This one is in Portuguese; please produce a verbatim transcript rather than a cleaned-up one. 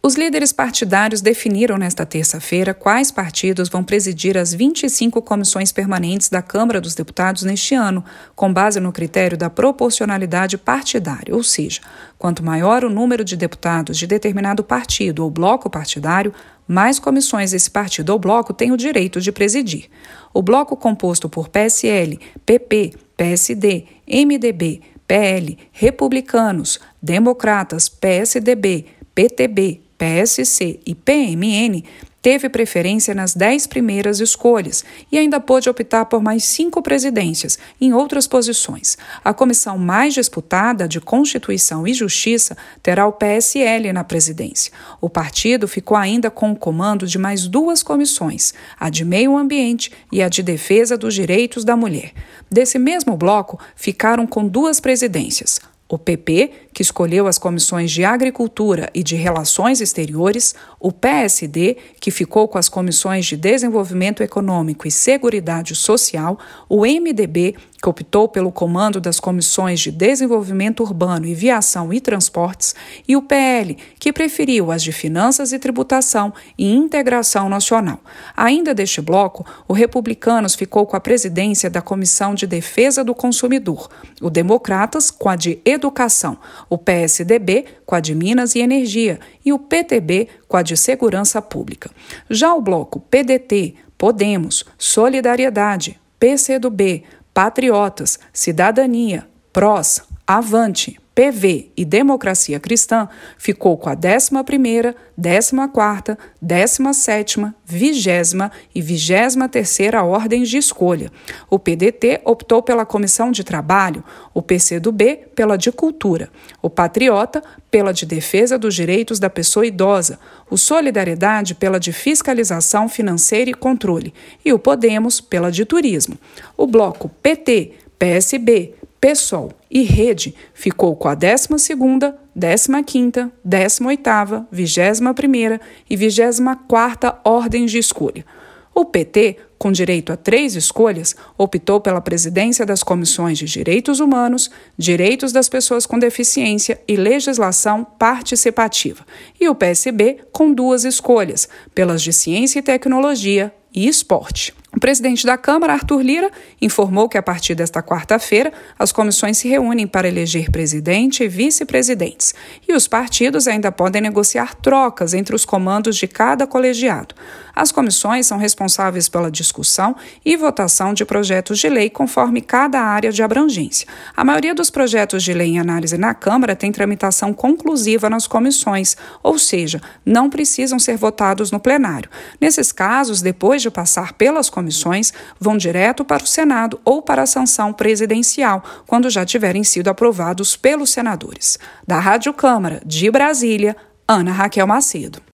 Os líderes partidários definiram nesta terça-feira quais partidos vão presidir as vinte e cinco comissões permanentes da Câmara dos Deputados neste ano, com base no critério da proporcionalidade partidária, ou seja, quanto maior o número de deputados de determinado partido ou bloco partidário, mais comissões esse partido ou bloco tem o direito de presidir. O bloco composto por P S L, P P, P S D, M D B, P L, Republicanos, Democratas, P S D B, P T B, P S C e P M N teve preferência nas dez primeiras escolhas e ainda pôde optar por mais cinco presidências em outras posições. A comissão mais disputada, de Constituição e Justiça, terá o P S L na presidência. O partido ficou ainda com o comando de mais duas comissões, a de Meio Ambiente e a de Defesa dos Direitos da Mulher. Desse mesmo bloco, ficaram com duas presidências. O P P, que escolheu as comissões de Agricultura e de Relações Exteriores, o P S D, que ficou com as comissões de Desenvolvimento Econômico e Seguridade Social, o M D B, que optou pelo comando das comissões de Desenvolvimento Urbano e Viação e Transportes, e o P L, que preferiu as de Finanças e Tributação e Integração Nacional. Ainda deste bloco, o Republicanos ficou com a presidência da Comissão de Defesa do Consumidor, o Democratas com a de Educação, o P S D B com a de Minas e Energia e o P T B com a de Segurança Pública. Já o bloco P D T, Podemos, Solidariedade, P C do B, Patriotas, Cidadania, P R O S, Avante, P V e Democracia Cristã ficou com a décima primeira, décima quarta, décima sétima, vigésima e vigésima terceira ordens de escolha. O P D T optou pela Comissão de Trabalho, o P C do B pela de Cultura, o Patriota pela de Defesa dos Direitos da Pessoa Idosa, o Solidariedade pela de Fiscalização Financeira e Controle e o Podemos pela de Turismo. O bloco P T, P S B, PSOL e Rede ficou com a décima segunda, décima quinta, décima oitava, vigésima primeira e vigésima quarta ordens de escolha. O P T, com direito a três escolhas, optou pela presidência das comissões de Direitos Humanos, Direitos das Pessoas com Deficiência e Legislação Participativa. E o P S B, com duas escolhas, pelas de Ciência e Tecnologia e Esporte. O presidente da Câmara, Arthur Lira, informou que a partir desta quarta-feira as comissões se reúnem para eleger presidente e vice-presidentes e os partidos ainda podem negociar trocas entre os comandos de cada colegiado. As comissões são responsáveis pela discussão e votação de projetos de lei conforme cada área de abrangência. A maioria dos projetos de lei em análise na Câmara tem tramitação conclusiva nas comissões, ou seja, não precisam ser votados no plenário. Nesses casos, depois de passar pelas comissões, comissões vão direto para o Senado ou para a sanção presidencial, quando já tiverem sido aprovados pelos senadores. Da Rádio Câmara de Brasília, Ana Raquel Macedo.